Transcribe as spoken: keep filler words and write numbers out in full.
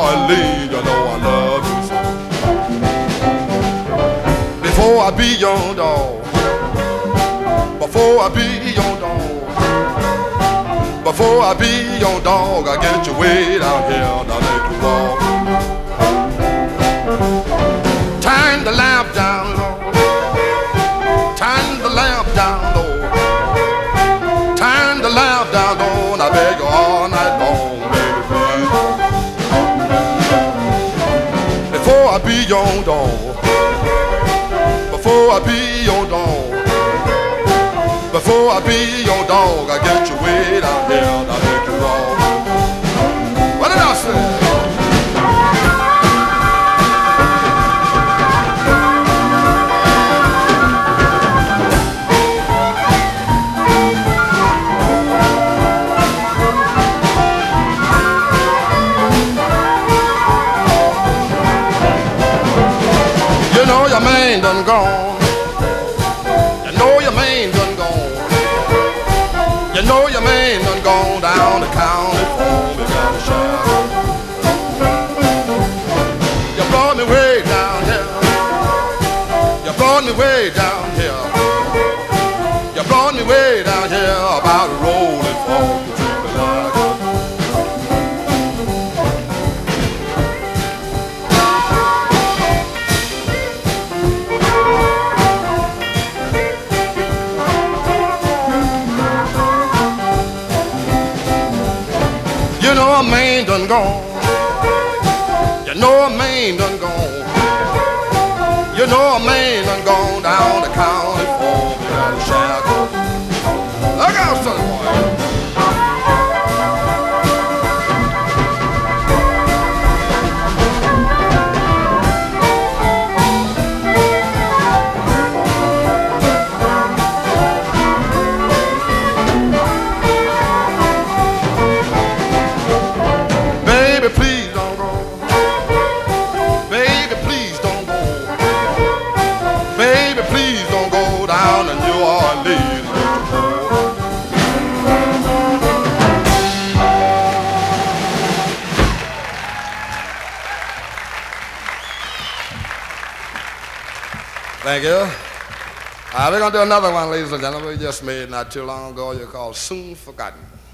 Orleans, you know I love you so. Before I be your dog, before I be your dog, before I be your dog, I get you way down here, now let you walk. Turn the lamp down low, turn the lamp down low, turn the lamp down low, and I beg you all night long, baby, please. Before I be your dog, before I be your dog, before I be your dog, I get you way down here, and I make you walk. What did I say? You know your man done gone. You know your man done gone. You know your man done gone down the county for me down the shadow. You brought me way down here. You brought me way down here. You brought me way down here about rolling for you. You know a man done gone. You know a man done gone. You know a man done gone down the county for me down the shadow. Look out, son boy. Thank you. All right, we're going to do another one, ladies and gentlemen. We just made not too long ago. You call Soon Forgotten.